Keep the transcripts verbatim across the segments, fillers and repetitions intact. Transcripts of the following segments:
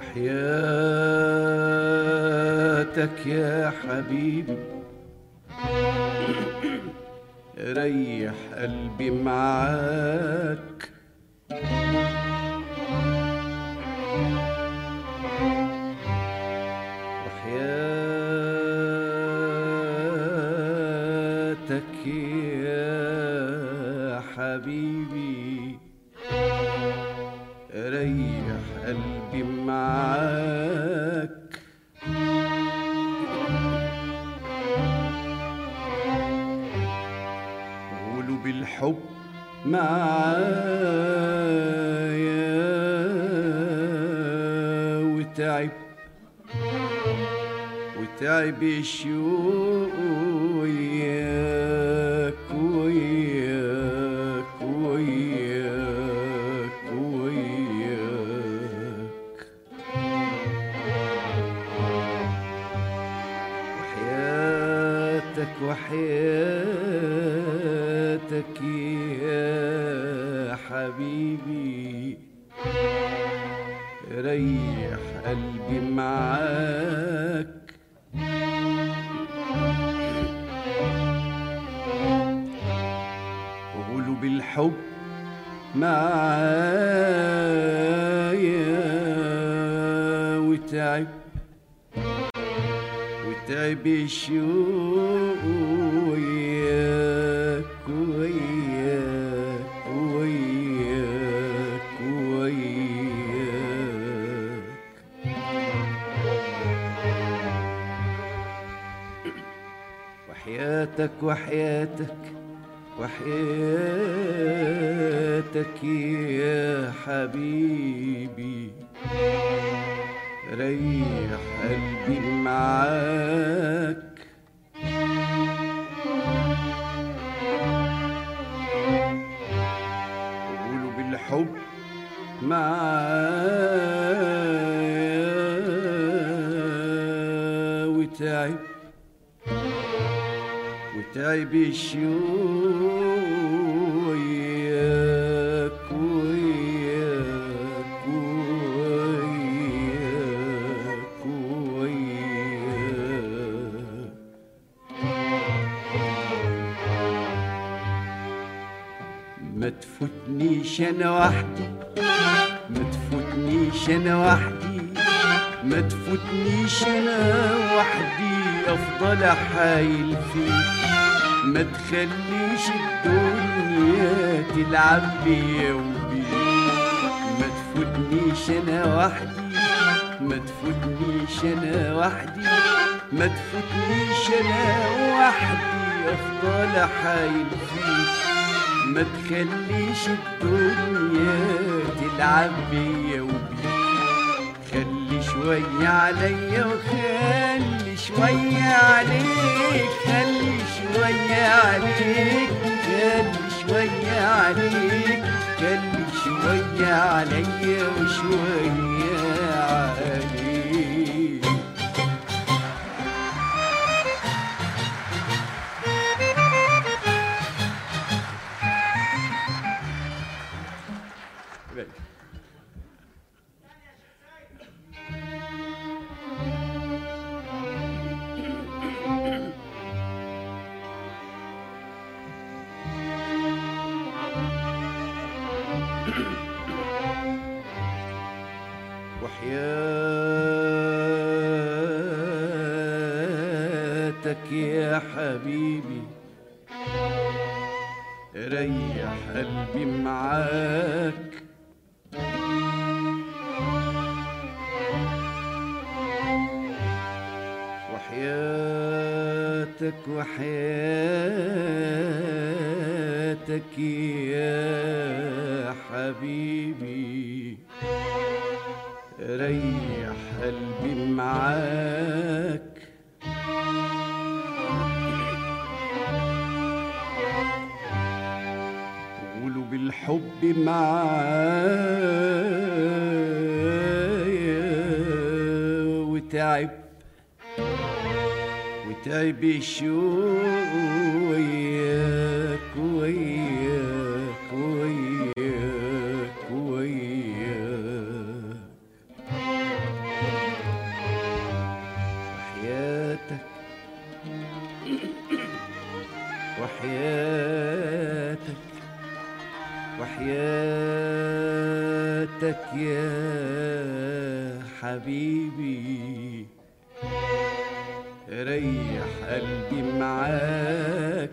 وحياتك يا حبيبي ريح قلبي معاك، وحياتك يا حبيبي ريح قلبي معاك، قولوا بالحب معايا وتعب وتعب الشوق وياك وياك وياك وياك، وحياتك وحياتك يا حبيبي ريح قلبي معاك، وقولوا بالحب معايا وتعب وتعب الشوق وياك وياك وياك وياك، وحياتك وحياتك وحياتك يا حبيبي ريح قلبي معاك، وقولوا بالحب معايا وتعب وتعب الشوق وياك وياك وياك وياك، ما تفوتنيش انا وحدي ما تفوتنيش انا وحدي ما تفوتنيش انا وحدي افضل احايل فيك، ما تخليش الدنيا تلعب بيا وبيك، ما تفوتنيش انا وحدي ما تفوتنيش انا وحدي ما تفوتنيش انا وحدي افضل احايل فيك، ما تخليش الدنيا تلعب بيا وبيك، خلي شوية عليا وخلي شوية عليك، خلي شوية عليك خلي شوية عليك خلي شوية عليا وشوية عليك. وحياتك يا حبيبي ريح قلبي معاك، وحياتك وحياتك يا حبيبي ريح قلبي معاك، قولوا بالحب معايا وتعب وتعب الشوق وياك وياك وياك وياك، وحياتك يا حبيبي ريح قلبي معاك،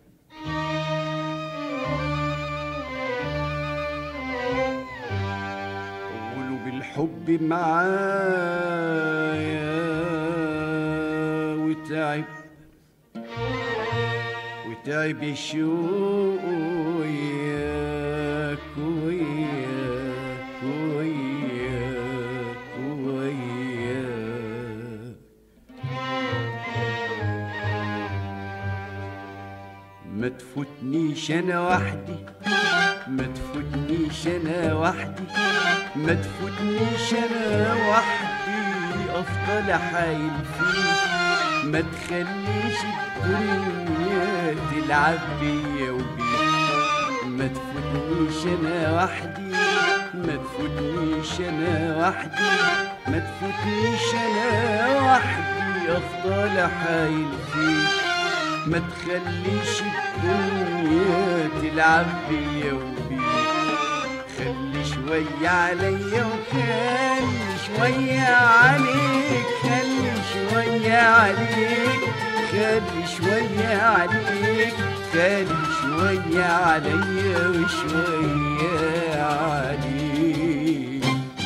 قولوا بالحب معايا وتعب وتعب الشوق وياك وياك وياك وياك. ما تفوتنيش انا وحدي، ما تفوتنيش انا وحدي، ما تفوتنيش انا وحدي افضل احايل فيك. ما تخليش الدنيا تلعب بيا وبيك. ما تفوتنيش انا وحدي، ما تفوتنيش انا وحدي، ما تفوتنيش انا وحدي افضل احايل فيك. ما تخليش الدنيا تلعب بيا وبيك. خلي شوية عليا وخلي شوية عليك، خلي شوية عليك، خلي شوية عليك، خلي شوية عليا وشوية عليك.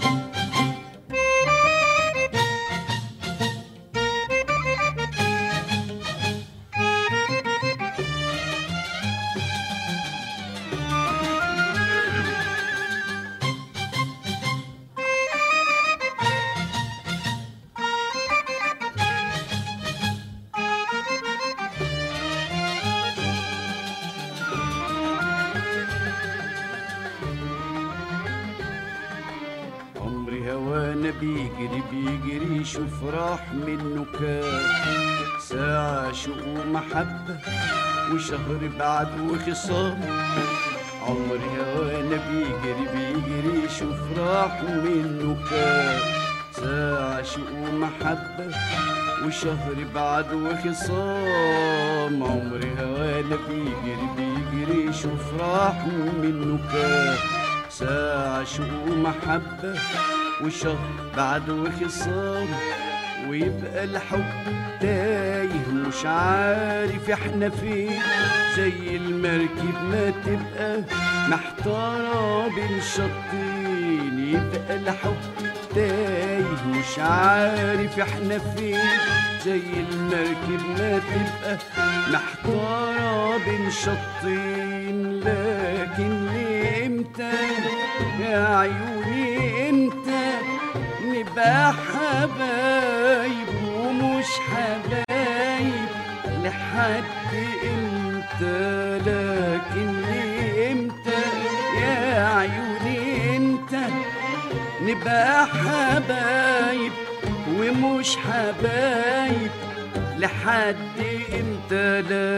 هوانا بيجري بيجري شوف راح منه كام ساعة شوق ومحبة وشهر بعد وخصام. عمري هوانا بيجري بيجري شوف راح منه كام ساعة شوق ومحبة وشهر بعد وخصام. عمري هوانا بيجري بيجري شوف راح منه كام ساعة شوق ومحبة وشهر بعد وخصام. ويبقى الحب تايه مش عارف احنا فين، زي المركب ما تبقى محتارة بين شطين. يبقى الحب تايه مش عارف احنا فين، زي المركب ما تبقى محتارة بين شطين. لكن ليه امتى يا عيوني امتى نبقى حبايب ومش حبايب لحد امتى؟ لكن ليه امتى يا عيوني امتى نبقى حبايب ومش حبايب لحد امتى؟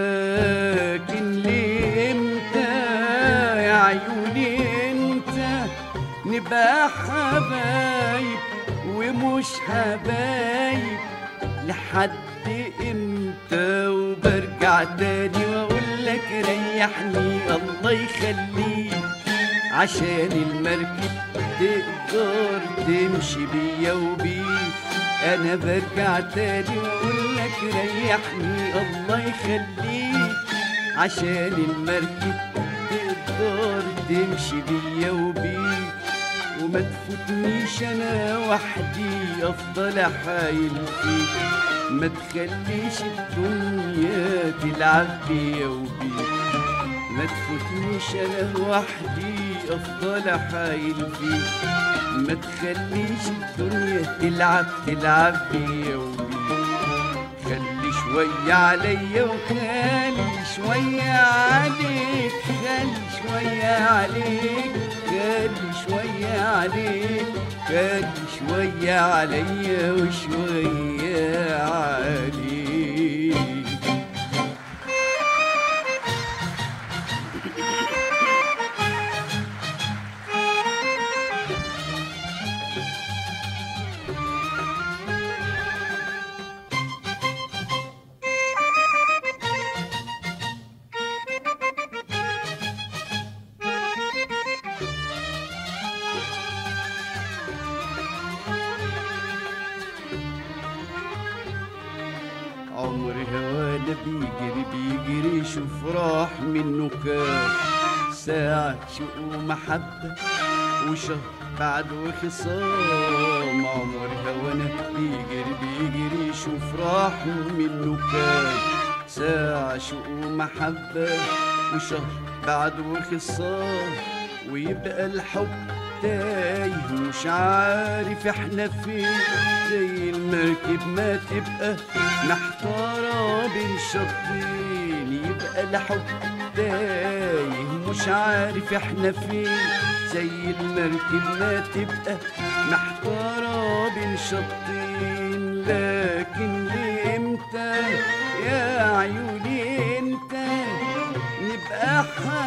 لكن ليه امتى يا عيوني امتى نبقى حبايب ومش حبايب لحد امتى؟ وبرجع تاني واقول لك ريحني الله يخليك عشان المركب تقدر تمشي بيا وبيك. انا برجع تاني واقول لك ريحني الله يخليك عشان المركب تقدر تمشي بيا وبيك. وما تفوتنيش انا وحدي افضل احايل فيك. ما تخليش الدنيا تلعب بيا وبيك. ما تفوتنيش انا وحدي افضل احايل فيك. ما تخليش الدنيا تلعب تلعب بيا وبيك. خلي شوية عليا وخلي شوية عليك، خلي شوية عليك، خلي شوية عليك، خلي شوية عليا وشوية عليك. وانا بيجري بيجري شوف راح منه كام ساعة شوق ومحبة وشهر بعد وخصام عمر هوانا بيجري بيجري شوف راح منه كام ساعة شوق ومحبة وشهر بعد وخصام ويبقى الحب تايه مش عارف احنا فين زي المركب ما تبقى محتارة بين شطين يبقى الحب تايه مش عارف احنا فين زي المركب ما تبقى محتارة بين شطين لكن لإمتى يا عيوني انت نبقى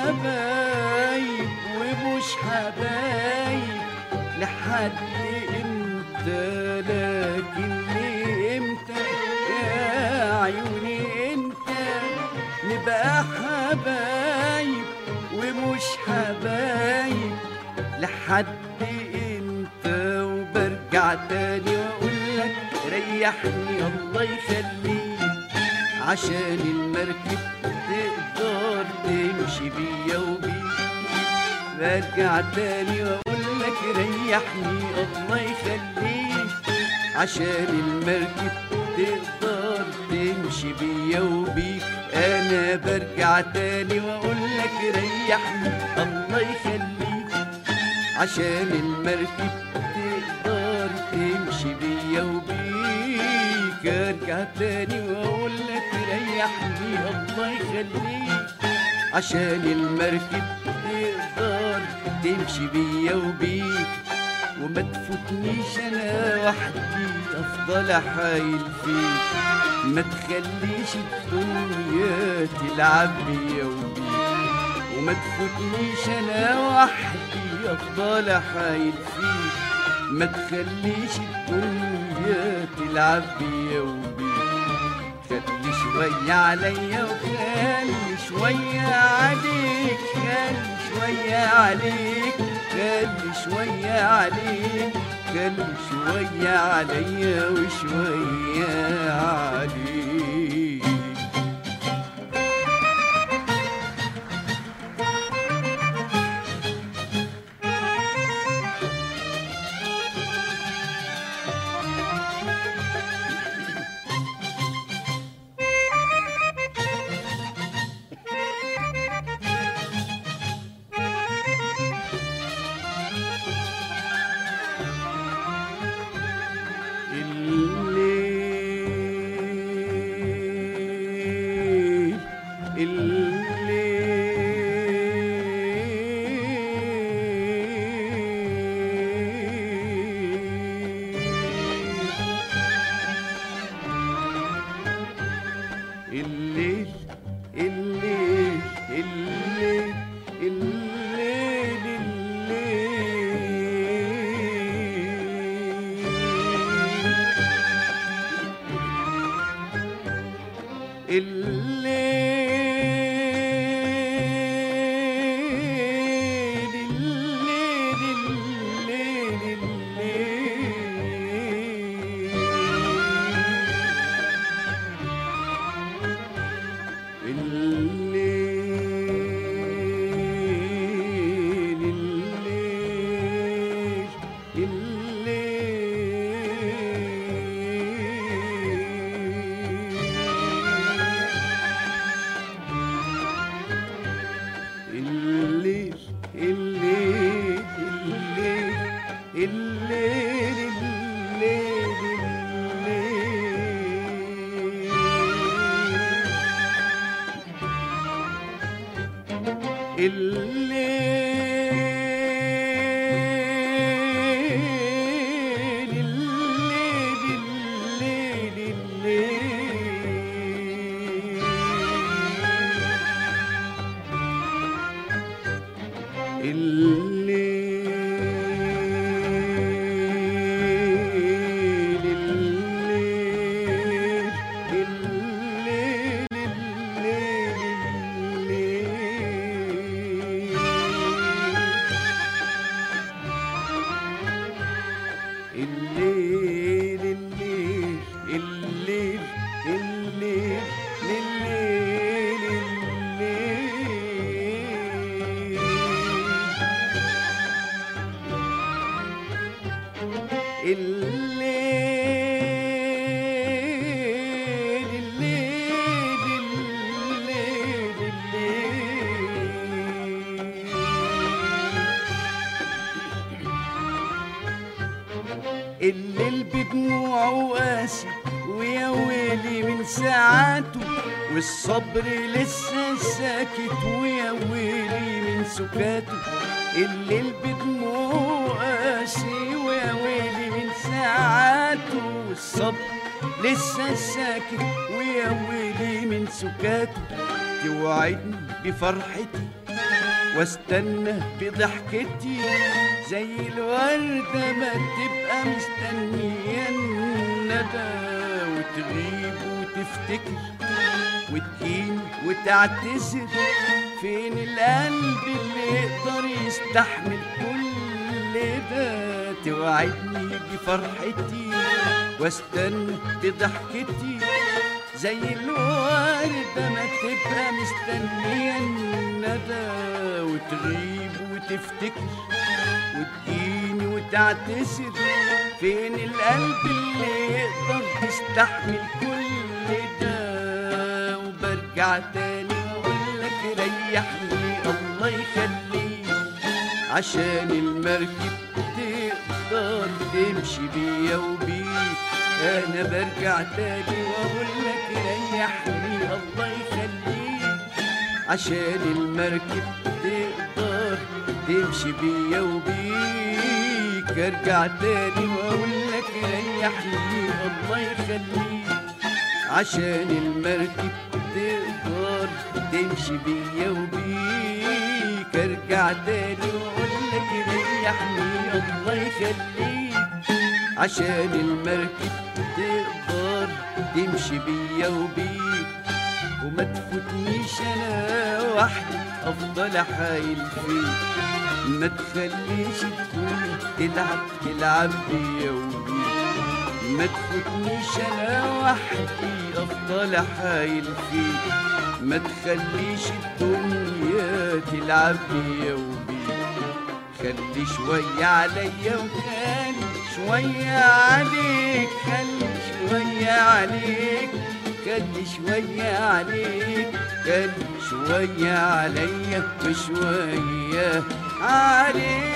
حبايب ومش حبايب لحد امتى لكن لامتى يا عيوني انت نبقى حبايب ومش حبايب لحد امتى وبرجع تاني واقولك ريحني الله يخليك عشان المركب تقدر تمشي بيا وبيك برجع تاني واقولك ريحني الله يخليك عشان المركب تقدر تمشي بيا وبيك انا برجع تاني واقولك ريحني الله يخليك عشان المركب تقدر تمشي بيا وبيك ارجع تاني واقولك ريحني الله يخليك عشان المركب تقدر تمشي بيا وبيك وما تفوتنيش انا وحدي افضل احايل فيك ما تخليش الدنيا تلعب بيا وبيك وما تفوتنيش انا وحدي افضل احايل فيك ما تخليش الدنيا تلعب بيا وبيك خلي شوية عليا وخلي شوية عليك خلي شوية عليك خلي شوية عليك خلي شوية عليا وشوية عليك الليل الليل الليل الليل الليل الليل الليل الليل الليل الليل الليل الليل الليل بدموعه قاسي ويا ويلي من ساعاته، والصبر لسه ساكت ويا ويلي من سكاته. الليل بدموعه قاسي ويا ويلي من ساعاته، والصبر لسه ساكت ويا ويلي من سكاته. توعدني بفرحتي واستنى بضحكتي، زي الوردة ما تبقى مستنية الندى، وتغيب وتفتكر وتجيني وتعتذر. فين القلب اللي يقدر يستحمل كل ده؟ توعدني بفرحتي واستنى بضحكتي، زي الوردة ما تبقى مستنية الندى، وتغيب وتفتكر وتجيني وتعتذر. فين القلب اللي يقدر يستحمل كل ده؟ وبرجع تاني واقولك ريحني الله يخليك، عشان المركب تقدر تمشي بيا وبيك. انا برجع تاني واقولك ريحني الله يخليك، عشان المركب تقدر تمشي بيا وبيك. ارجع تاني واقولك ريحني الله يخليك، عشان المركب تقدر تمشي بيا وبيك. ارجع تاني واقولك ريحني الله يخليك، عشان المركب تقدر تمشي بيا وبيك. وما تفوتنيش انا وحدي افضل احايل فيك، ما تخليش الدنيا تلعب تلعب بيا وبيك. ما تفوتنيش انا وحدي افضل احايل فيك، ما تخليش الدنيا تلعب بيا وبيك. خلي شوية عليا وخلي شوية عليك، خلي شوية عليك، خلي شوية عليك، خلي شوية عليا وشوية عليك.